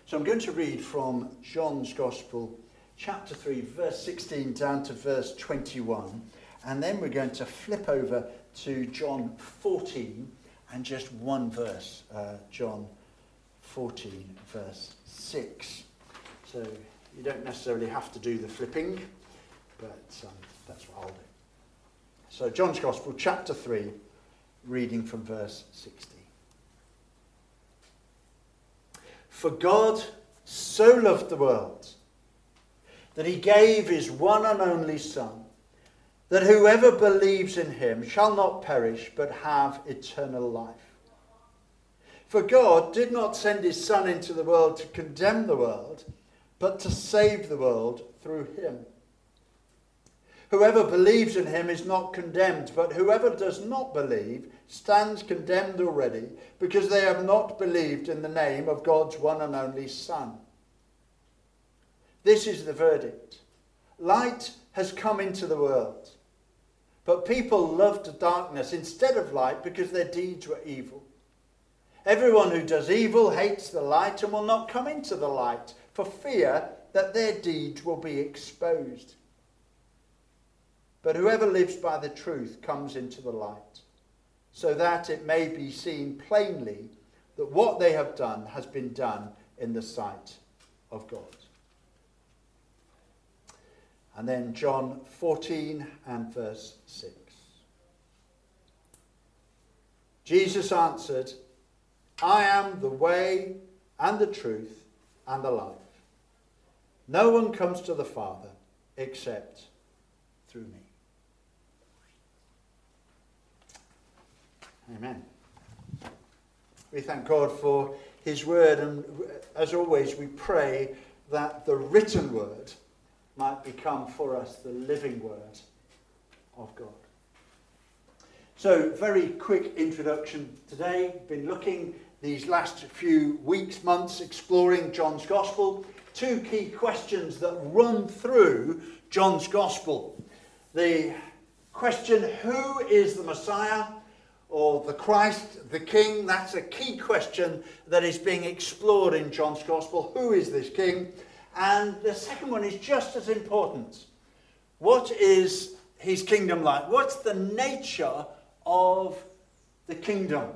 So I'm going to read from John's Gospel, chapter 3, verse 16 down to verse 21. And then we're going to flip over to John 14 and just one verse, John 14, verse 6. So you don't necessarily have to do the flipping, but that's what I'll do. So John's Gospel, chapter 3, reading from verse 16. For God so loved the world that he gave his one and only Son, that whoever believes in him shall not perish but have eternal life. For God did not send his Son into the world to condemn the world, but to save the world through him. Whoever believes in him is not condemned, but whoever does not believe stands condemned already, because they have not believed in the name of God's one and only Son. This is the verdict. Light has come into the world, but people loved darkness instead of light because their deeds were evil. Everyone who does evil hates the light and will not come into the light, for fear that their deeds will be exposed. But whoever lives by the truth comes into the light, so that it may be seen plainly that what they have done has been done in the sight of God. And then John 14 and verse 6. Jesus answered, I am the way and the truth and the life. No one comes to the Father except through me. Amen. We thank God for his word, and as always we pray that the written word might become for us the living word of God. So, very quick introduction today. Been looking these last few weeks, months, exploring John's Gospel. Two key questions that run through John's Gospel. The question, who is the Messiah? Or the Christ, the King? That's a key question that is being explored in John's Gospel. Who is this King? And the second one is just as important. What is his kingdom like? What's the nature of the kingdom?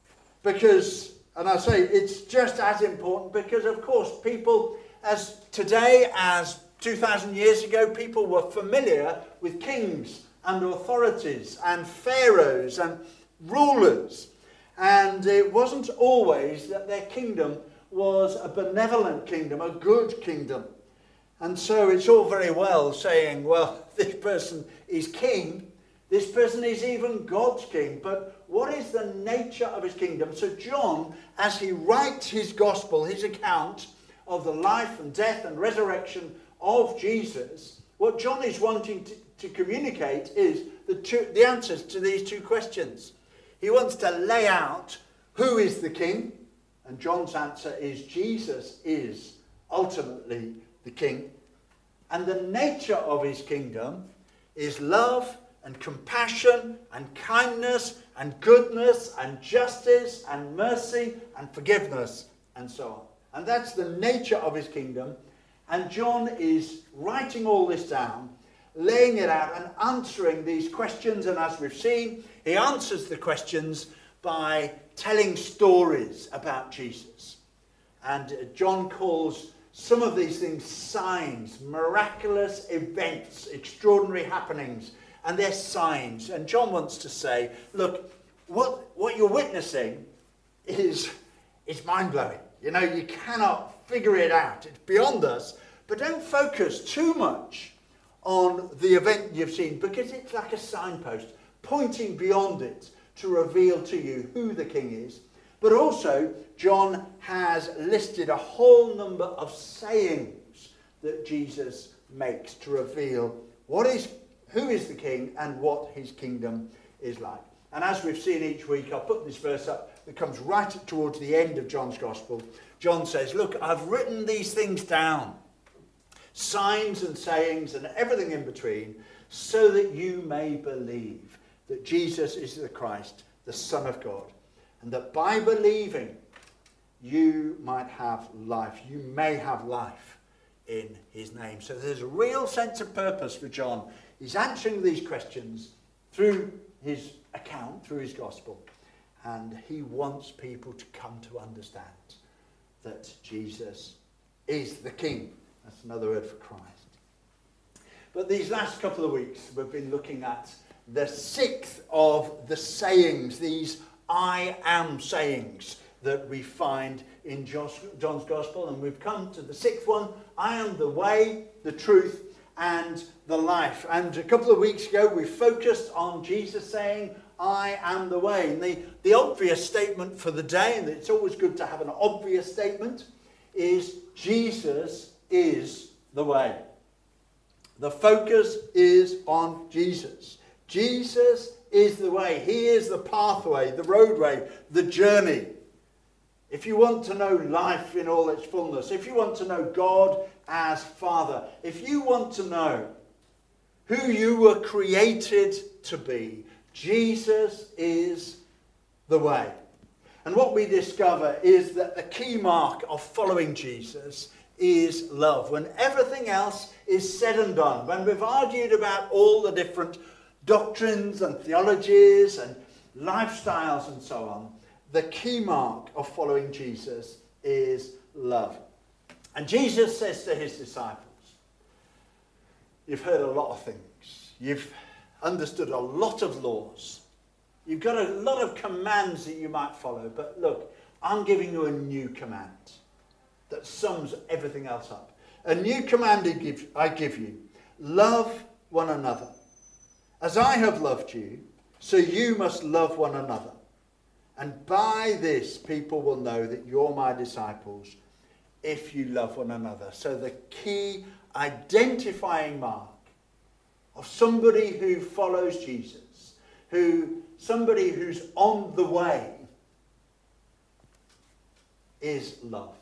Because, and I say it's just as important because, of course, people as today as 2,000 years ago, people were familiar with kings and authorities and pharaohs and rulers, and it wasn't always that their kingdom was a benevolent kingdom, a good kingdom. And so it's all very well saying, well, this person is king, this person is even God's king, but what is the nature of his kingdom? So John, as he writes his gospel, his account of the life and death and resurrection of Jesus, what John is wanting to communicate is the answers to these two questions. He wants to lay out who is the king, and John's answer is Jesus is ultimately the king. And the nature of his kingdom is love and compassion and kindness and goodness and justice and mercy and forgiveness and so on. And that's the nature of his kingdom. And John is writing all this down, laying it out and answering these questions. And as we've seen, he answers the questions by telling stories about Jesus. And John calls some of these things signs, miraculous events, extraordinary happenings, and they're signs. And John wants to say, look, what you're witnessing is mind-blowing. You know, you cannot figure it out. It's beyond us. But don't focus too much on the event you've seen, because it's like a signpost pointing beyond it to reveal to you who the king is. But also, John has listed a whole number of sayings that Jesus makes to reveal who is the king and what his kingdom is like. And as we've seen each week, I'll put this verse up that comes right towards the end of John's Gospel. John says, look, I've written these things down, signs and sayings and everything in between, so that you may believe that Jesus is the Christ, the Son of God, and that by believing you might have life. You may have life in his name. So there's a real sense of purpose for John. He's answering these questions through his account, through his gospel. And he wants people to come to understand that Jesus is the King. That's another word for Christ. But these last couple of weeks, we've been looking at the sixth of the sayings, these I am sayings that we find in John's Gospel. And we've come to the sixth one, I am the way, the truth, and the life. And a couple of weeks ago, we focused on Jesus saying, I am the way. And the obvious statement for the day, and it's always good to have an obvious statement, is Jesus is the way. The focus is on Jesus. Jesus is the way. He is the pathway, the roadway, the journey. If you want to know life in all its fullness, if you want to know God as Father, if you want to know who you were created to be, Jesus is the way. And what we discover is that the key mark of following Jesus is love. When everything else is said and done, when we've argued about all the different doctrines and theologies and lifestyles and so on, the key mark of following Jesus is love. And Jesus says to his disciples, you've heard a lot of things. You've understood a lot of laws. You've got a lot of commands that you might follow. But look, I'm giving you a new command that sums everything else up. A new command I give you. Love one another. As I have loved you, so you must love one another. And by this, people will know that you're my disciples if you love one another. So the key identifying mark of somebody who follows Jesus, somebody who's on the way, is love.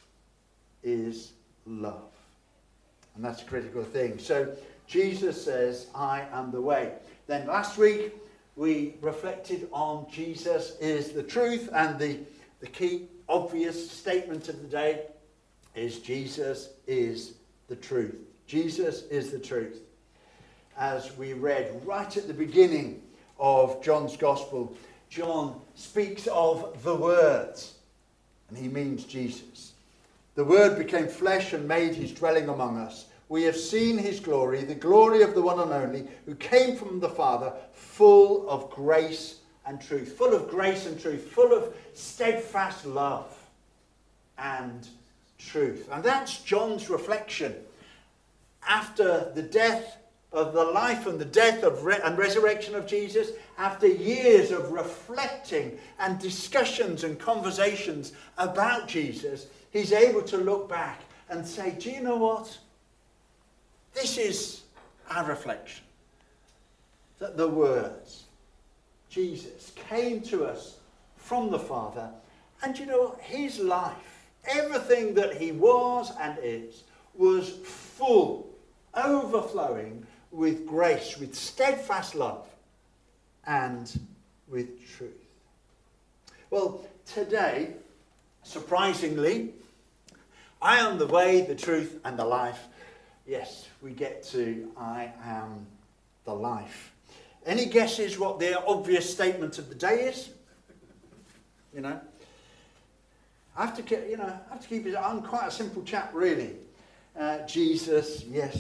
Is love. And that's a critical thing. So Jesus says, I am the way. Then last week, we reflected on Jesus is the truth, and the key obvious statement of the day is Jesus is the truth. Jesus is the truth. As we read right at the beginning of John's Gospel, John speaks of the Word, and he means Jesus. The Word became flesh and made his dwelling among us. We have seen his glory, the glory of the one and only, who came from the Father, full of grace and truth. Full of grace and truth. Full of steadfast love and truth. And that's John's reflection. After the death of the life and the death and resurrection of Jesus, after years of reflecting and discussions and conversations about Jesus, he's able to look back and say, do you know what? This is our reflection. That the words, Jesus, came to us from the Father. And you know what? His life, everything that he was and is, was full, overflowing with grace, with steadfast love, and with truth. Well, today, surprisingly, I am the way, the truth, and the life. Yes, we get to I am the life. Any guesses what the obvious statement of the day is? You know, I have to keep it. I'm quite a simple chap, really. Jesus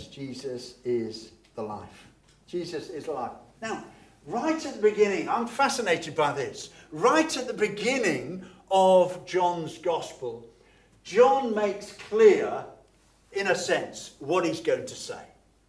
is the life. Jesus is life. Now, right at the beginning, I'm fascinated by this. Right at the beginning of John's Gospel, John makes clear, in a sense, what he's going to say.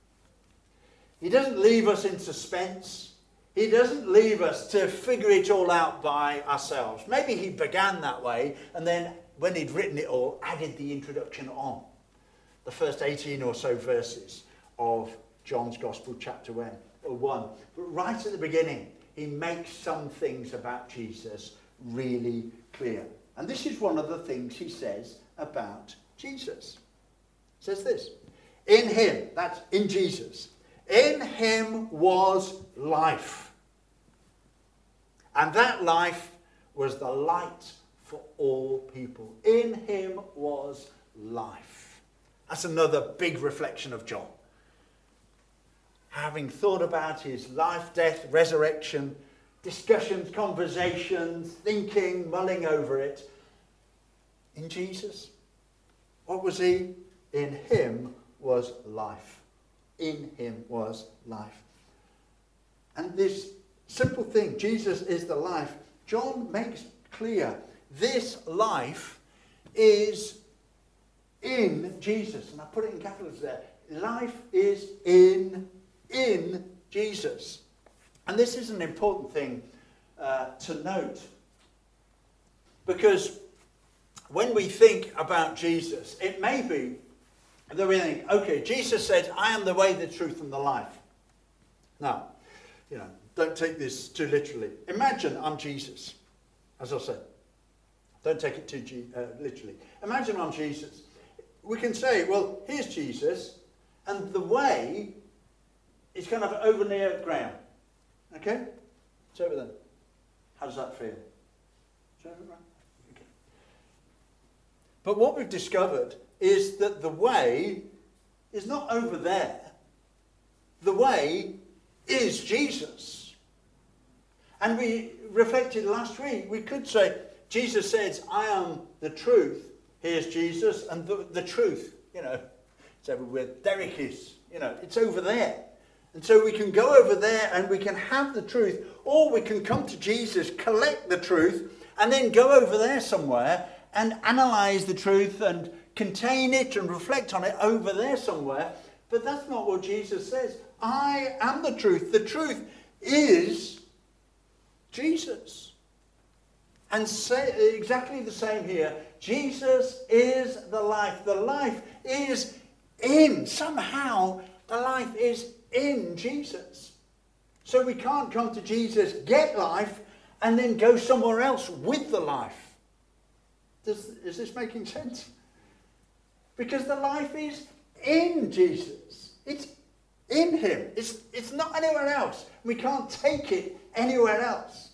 He doesn't leave us in suspense. He doesn't leave us to figure it all out by ourselves. Maybe he began that way, and then when he'd written it all, added the introduction on. The first 18 or so verses of John's Gospel, chapter 1. But right at the beginning, he makes some things about Jesus really clear. And this is one of the things he says about Jesus. He says this, in him, that's in Jesus, in him was life. And that life was the light for all people. In him was life. That's another big reflection of John. Having thought about his life, death, resurrection, discussions, conversations, thinking, mulling over it. In Jesus, what was he? In him was life. In him was life. And this simple thing, Jesus is the life, John makes clear this life is in Jesus. And I put it in capitals there. Life is in Jesus. And this is an important thing to note. Because when we think about Jesus, it may be that we think, okay, Jesus said, I am the way, the truth, and the life. Now, don't take this too literally. Imagine I'm Jesus, as I said. Don't take it too literally. Imagine I'm Jesus. We can say, well, here's Jesus, and the way is kind of over near ground. Okay? It's over there. How does that feel? Is that right? Okay. But what we've discovered is that the way is not over there. The way is Jesus. And we reflected last week, we could say, Jesus says, I am the truth. Here's Jesus, and the truth, it's over where Derek is, it's over there. And so we can go over there and we can have the truth, or we can come to Jesus, collect the truth, and then go over there somewhere and analyze the truth and contain it and reflect on it over there somewhere. But that's not what Jesus says. I am the truth. The truth is Jesus. And say exactly the same here. Jesus is the life. The life is in. Somehow the life is in Jesus. So we can't come to Jesus, get life, and then go somewhere else with the life. Is this making sense? Because the life is in Jesus. It's in him. It's not anywhere else. We can't take it anywhere else.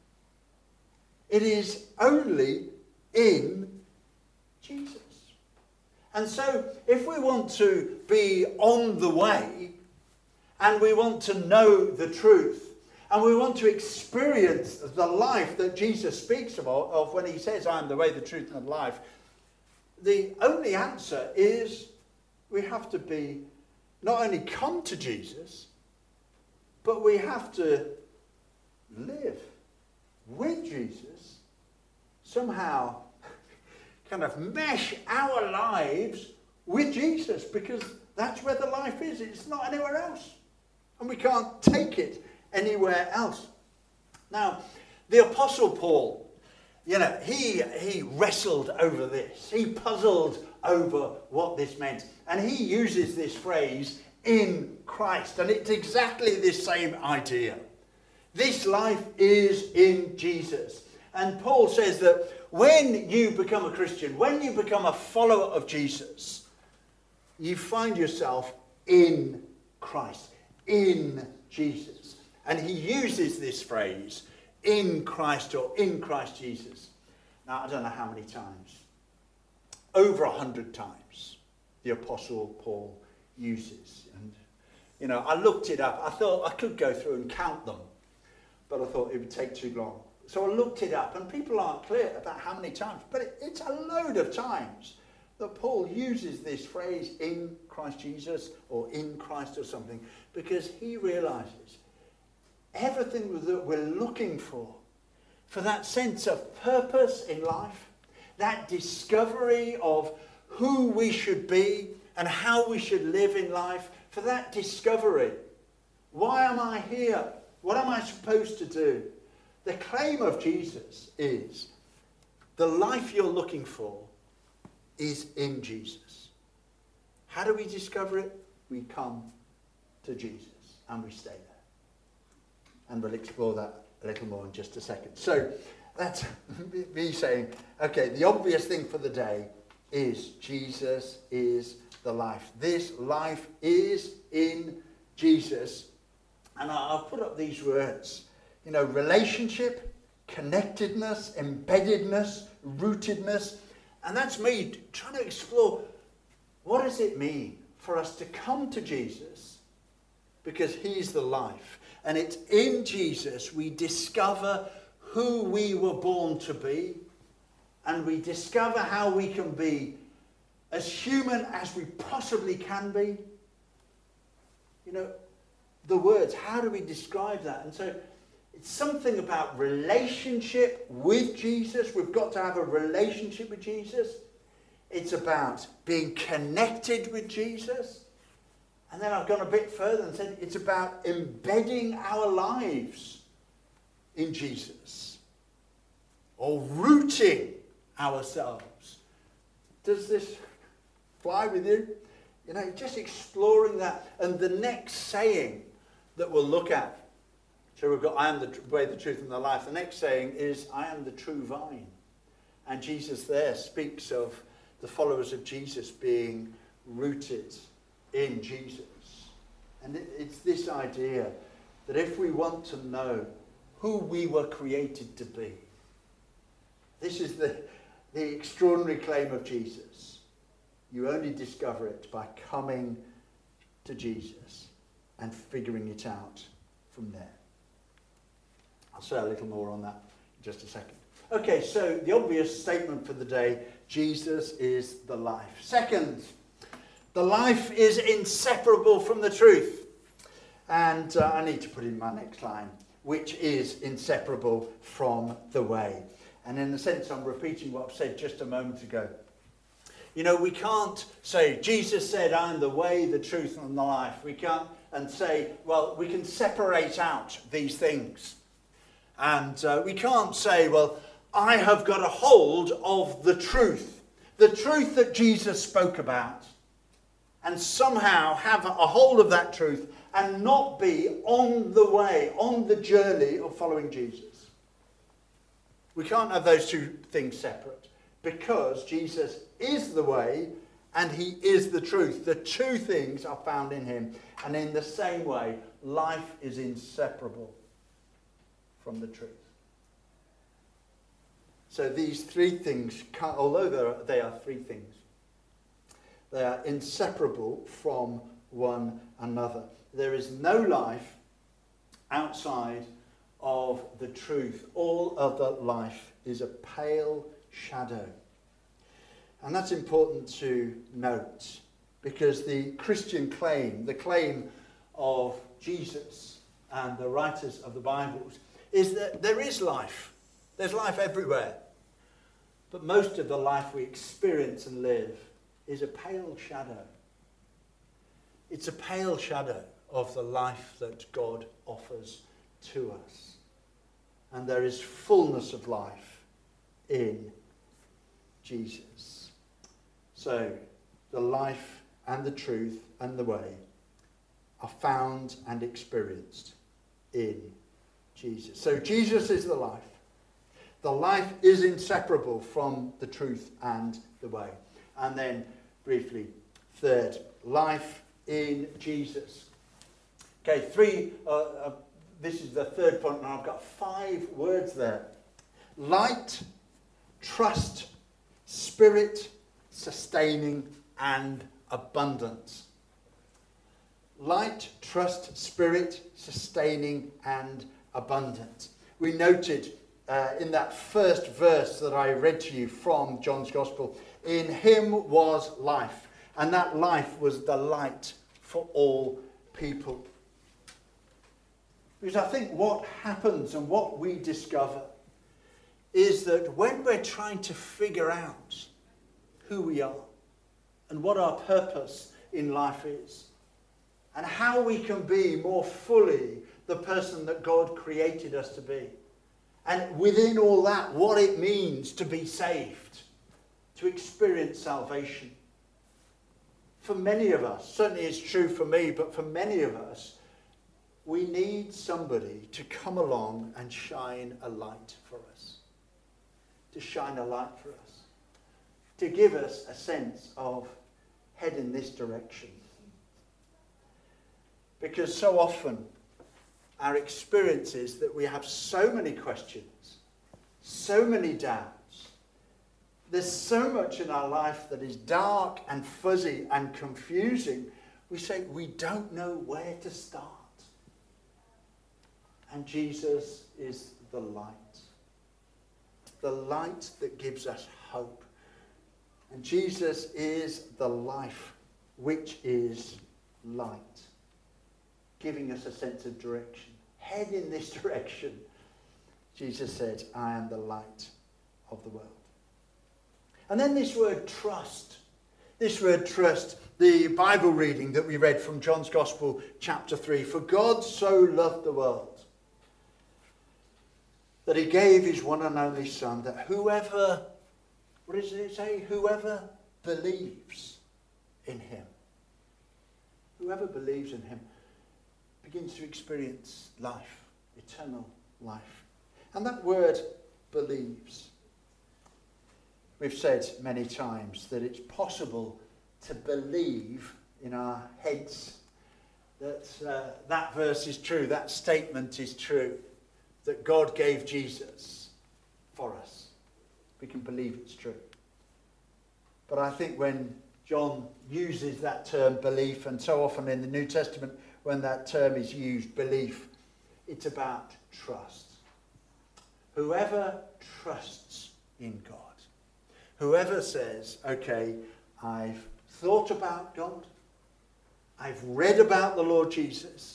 It is only in Jesus. And so if we want to be on the way, and we want to know the truth, and we want to experience the life that Jesus speaks of when he says, I am the way, the truth, and the life, the only answer is we have to be, not only come to Jesus, but we have to live with Jesus, somehow kind of mesh our lives with Jesus, because that's where the life is. It's not anywhere else. And we can't take it anywhere else. Now, the Apostle Paul, he wrestled over this. He puzzled over what this meant. And he uses this phrase, in Christ. And it's exactly the same idea. This life is in Jesus. And Paul says that when you become a Christian, when you become a follower of Jesus, you find yourself in Christ, in Jesus. And he uses this phrase, in Christ or in Christ Jesus. Now, I don't know how many times. Over 100 times the Apostle Paul uses. And, I looked it up. I thought I could go through and count them, but I thought it would take too long. So I looked it up, and people aren't clear about how many times, but it's a load of times that Paul uses this phrase, in Christ Jesus, or in Christ or something, because he realizes everything that we're looking for that sense of purpose in life, that discovery of who we should be and how we should live in life, for that discovery. Why am I here? What am I supposed to do? The claim of Jesus is the life you're looking for is in Jesus. How do we discover it? We come to Jesus and we stay there. And we'll explore that a little more in just a second. So that's me saying, okay, the obvious thing for the day is Jesus is the life. This life is in Jesus. And I'll put up these words. Relationship, connectedness, embeddedness, rootedness. And that's me trying to explore, what does it mean for us to come to Jesus? Because he's the life. And it's in Jesus we discover who we were born to be. And we discover how we can be as human as we possibly can be. You know, the words, how do we describe that? And so it's something about relationship with Jesus. We've got to have a relationship with Jesus. It's about being connected with Jesus. And then I've gone a bit further and said it's about embedding our lives in Jesus. Or rooting ourselves. Does this fly with you? You know, just exploring that. And the next saying that we'll look at, so we've got, I am the way, the truth, and the life. The next saying is, I am the true vine. And Jesus there speaks of the followers of Jesus being rooted in Jesus. And it's this idea that if we want to know who we were created to be, this is the extraordinary claim of Jesus. You only discover it by coming to Jesus and figuring it out from there. I'll say a little more on that in just a second. Okay, so the obvious statement for the day, Jesus is the life. Second, the life is inseparable from the truth. And I need to put in my next line, which is inseparable from the way. And in a sense, I'm repeating what I've said just a moment ago. You know, we can't say, Jesus said, I am the way, the truth, and the life. We can't, and say, well, we can separate out these things. And we can't say, well, I have got a hold of the truth that Jesus spoke about, and somehow have a hold of that truth and not be on the way, on the journey of following Jesus. We can't have those two things separate, because Jesus is the way and he is the truth. The two things are found in him. And in the same way, life is inseparable from the truth. So these three things, although they are three things, they are inseparable from one another. There is no life outside of the truth. All other life is a pale shadow. And that's important to note, because the Christian claim, the claim of Jesus and the writers of the Bibles, is that there is life. There's life everywhere. But most of the life we experience and live is a pale shadow. It's a pale shadow of the life that God offers to us. And there is fullness of life in Jesus. So, the life and the truth and the way are found and experienced in Jesus. So, Jesus is the life. The life is inseparable from the truth and the way. And then, briefly, third, life in Jesus. Okay, this is the third point, and I've got 5 words there. Light, trust, spirit, sustaining, and abundance. Light, trust, spirit, sustaining, and abundance. We noted in that first verse that I read to you from John's Gospel, in him was life, and that life was the light for all people. Because I think what happens and what we discover is that when we're trying to figure out who we are and what our purpose in life is and how we can be more fully the person that God created us to be, and within all that, what it means to be saved, to experience salvation. For many of us, certainly it's true for me, but for many of us, we need somebody to come along and shine a light for us. To shine a light for us. To give us a sense of head in this direction. Because so often our experience is that we have so many questions so many doubts. There's so much in our life that is dark and fuzzy and confusing. We say we don't know where to start. And Jesus is the light. The light that gives us hope. And Jesus is the life, which is light, giving us a sense of direction. Head in this direction. Jesus said, I am the light of the world. And then this word trust. This word trust, the Bible reading that we read from John's Gospel, chapter 3. For God so loved the world that he gave his one and only Son, that whoever, what does it say? Whoever believes in him. Whoever believes in him begins to experience life, eternal life. And that word believes. We've said many times that it's possible to believe in our heads that that verse is true, that statement is true, that God gave Jesus for us. We can believe it's true. But I think when John uses that term belief, and so often in the New Testament when that term is used, belief, it's about trust. Whoever trusts in God, whoever says, okay, I've thought about God, I've read about the Lord Jesus,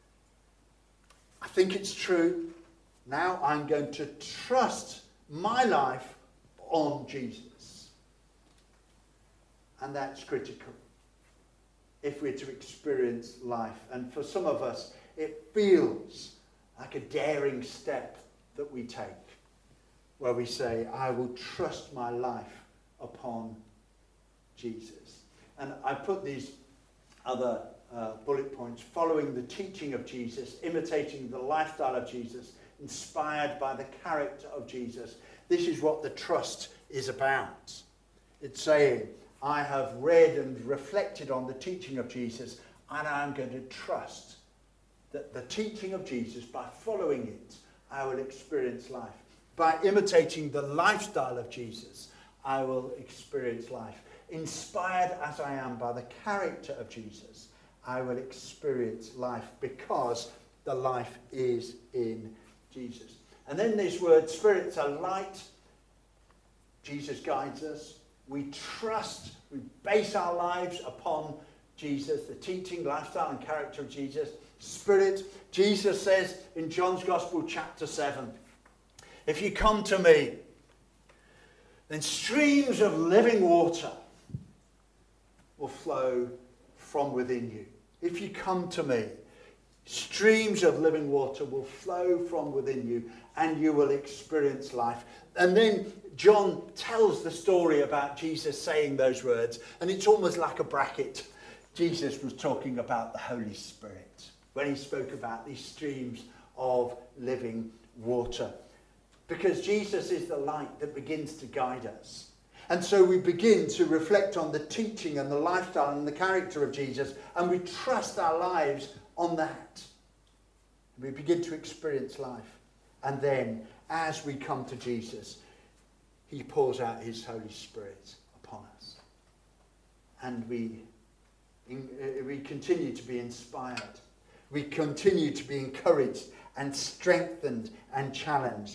I think it's true, now I'm going to trust my life on Jesus. And that's critical if we're to experience life. And for some of us, it feels like a daring step that we take, where we say, I will trust my life upon Jesus. And I put these other bullet points: following the teaching of Jesus, imitating the lifestyle of Jesus, inspired by the character of Jesus. This is what the trust is about. It's saying, I have read and reflected on the teaching of Jesus, and I'm going to trust that the teaching of Jesus, by following it, I will experience life. By imitating the lifestyle of Jesus, I will experience life. Inspired as I am by the character of Jesus, I will experience life because the life is in Jesus. And then this word, Spirit's a light. Jesus guides us. We trust, we base our lives upon Jesus, the teaching, lifestyle and character of Jesus. Spirit, Jesus says in John's Gospel, chapter 7, if you come to me, then streams of living water will flow from within you. If you come to me, streams of living water will flow from within you, and you will experience life. And then John tells the story about Jesus saying those words, and it's almost like a bracket. Jesus was talking about the Holy Spirit when he spoke about these streams of living water. Because Jesus is the light that begins to guide us. And so we begin to reflect on the teaching and the lifestyle and the character of Jesus, and we trust our lives on that. We begin to experience life. And then, as we come to Jesus, he pours out his Holy Spirit upon us. And we continue to be inspired. We continue to be encouraged and strengthened and challenged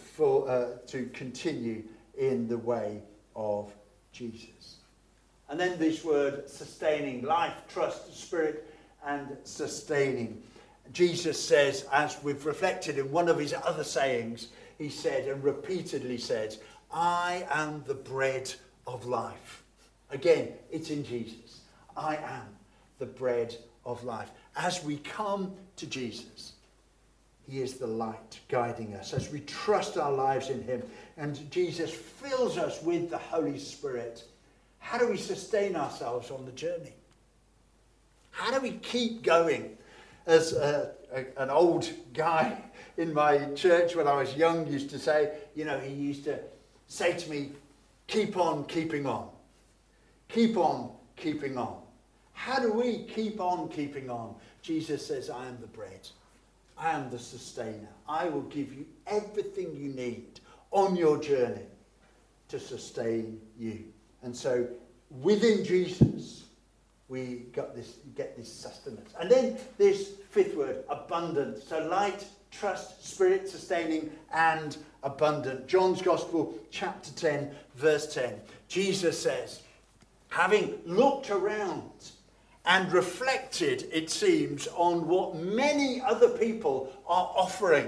to continue in the way of Jesus. And then this word, sustaining: life, trust, spirit, and sustaining. Jesus says, as we've reflected in one of his other sayings, he said and repeatedly said, I am the bread of life. Again, it's in Jesus. I am the bread of life. As we come to Jesus, he is the light guiding us. As we trust our lives in him and Jesus fills us with the Holy Spirit, how do we sustain ourselves on the journey? How do we keep going? As an old guy in my church when I was young used to say, he used to say to me, keep on keeping on. Keep on keeping on. How do we keep on keeping on? Jesus says, I am the bread. I am the sustainer. I will give you everything you need on your journey to sustain you. And so within Jesus, we get this sustenance. And then this fifth word, abundant. So light, trust, spirit sustaining, and abundant. John's Gospel, chapter 10, verse 10. Jesus says, having looked around and reflected, it seems, on what many other people are offering,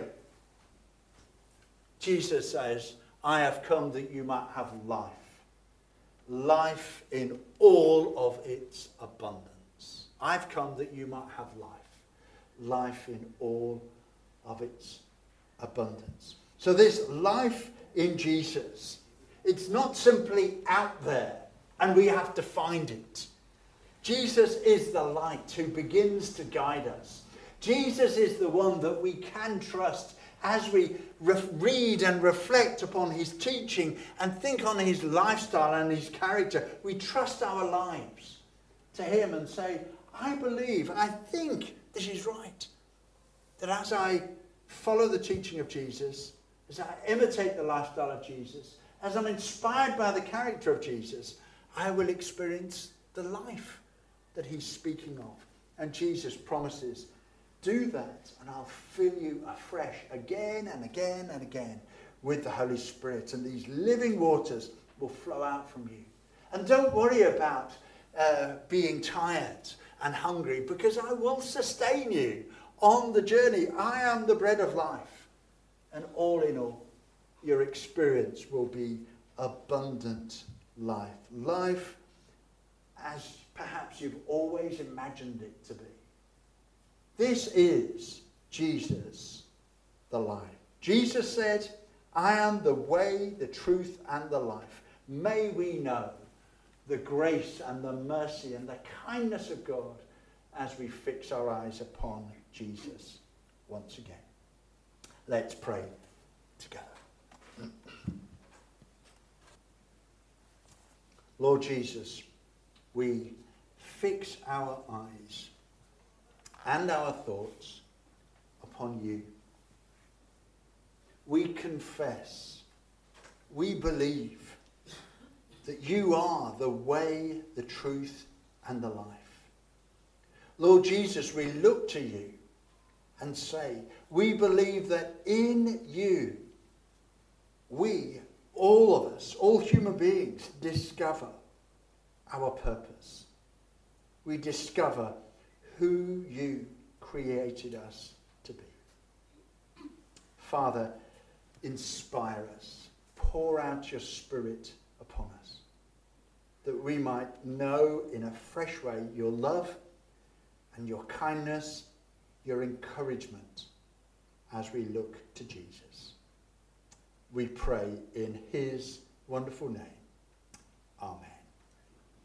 Jesus says, I have come that you might have life. Life in all of its abundance. I've come that you might have life. Life in all of its abundance. So this life in Jesus, it's not simply out there and we have to find it. Jesus is the light who begins to guide us. Jesus is the one that we can trust as we read and reflect upon his teaching and think on his lifestyle and his character. We trust our lives to him and say, I believe, I think this is right. That as I follow the teaching of Jesus, as I imitate the lifestyle of Jesus, as I'm inspired by the character of Jesus, I will experience the life that he's speaking of. And Jesus promises, do that and I'll fill you afresh again and again and again with the Holy Spirit. And these living waters will flow out from you. And don't worry about being tired and hungry, because I will sustain you on the journey. I am the bread of life. And all in all, your experience will be abundant life. Life as perhaps you've always imagined it to be. This is Jesus, the life. Jesus said, I am the way, the truth, and the life. May we know the grace and the mercy and the kindness of God as we fix our eyes upon Jesus once again. Let's pray together. Lord Jesus, we fix our eyes and our thoughts upon you. We confess, we believe that you are the way, the truth, and the life. Lord Jesus, we look to you and say, we believe that in you, we, all of us, all human beings, discover our purpose. We discover who you created us to be. Father, inspire us. Pour out your Spirit upon us, that we might know in a fresh way your love and your kindness, your encouragement as we look to Jesus. We pray in his wonderful name. Amen.